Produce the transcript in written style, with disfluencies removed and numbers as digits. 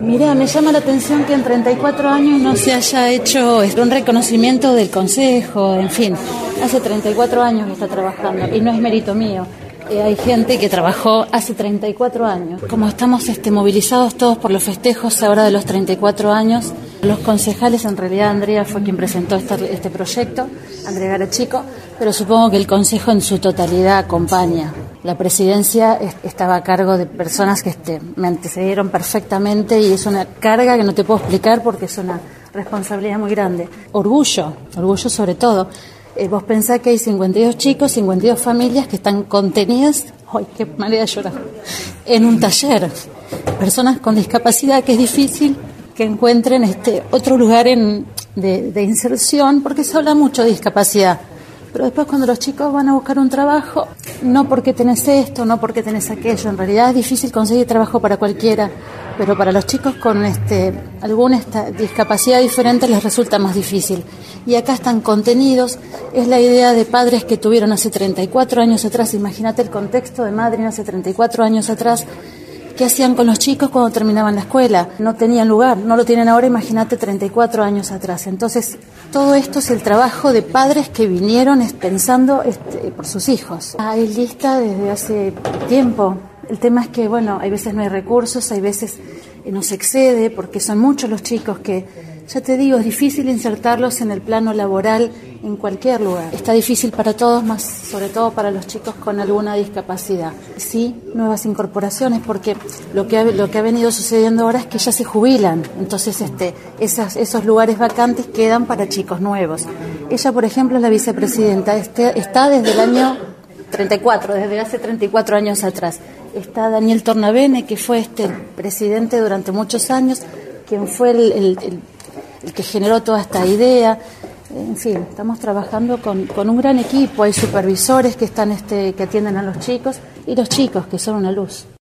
Mirá, me llama la atención que en 34 años no se haya hecho un reconocimiento del Consejo, en fin, hace 34 años que está trabajando y no es mérito mío. Hay gente que trabajó hace 34 años. Como estamos movilizados todos por los festejos ahora de los 34 años, los concejales, en realidad Andrea fue quien presentó este proyecto, Andrea Garachico, pero supongo que el Consejo en su totalidad acompaña. La presidencia estaba a cargo de personas que me antecedieron perfectamente y es una carga que no te puedo explicar porque es una responsabilidad muy grande. Orgullo sobre todo. Vos pensás que hay 52 chicos, 52 familias que están contenidas, ¡ay, qué manera de llorar!, en un taller. Personas con discapacidad que es difícil que encuentren otro lugar de inserción, porque se habla mucho de discapacidad. Pero después cuando los chicos van a buscar un trabajo, no porque tenés esto, no porque tenés aquello, en realidad es difícil conseguir trabajo para cualquiera, pero para los chicos con alguna discapacidad diferente les resulta más difícil. Y acá están contenidos, es la idea de padres que tuvieron hace 34 años atrás, imagínate el contexto de Madryn hace 34 años atrás. ¿Qué hacían con los chicos cuando terminaban la escuela? No tenían lugar, no lo tienen ahora, imagínate 34 años atrás. Entonces, todo esto es el trabajo de padres que vinieron pensando por sus hijos. Hay lista desde hace tiempo. El tema es que, hay veces no hay recursos, hay veces nos excede, porque son muchos los chicos que, ya te digo, es difícil insertarlos en el plano laboral en cualquier lugar. Está difícil para todos, más sobre todo para los chicos con alguna discapacidad. Sí, nuevas incorporaciones, porque lo que ha venido sucediendo ahora es que ya se jubilan. Entonces, esos lugares vacantes quedan para chicos nuevos. Ella, por ejemplo, es la vicepresidenta. Está desde el año 34, desde hace 34 años atrás. Está Daniel Tornavene, que fue presidente durante muchos años, quien fue el que generó toda esta idea. En fin, estamos trabajando con un gran equipo. Hay supervisores que atienden a los chicos y los chicos que son una luz.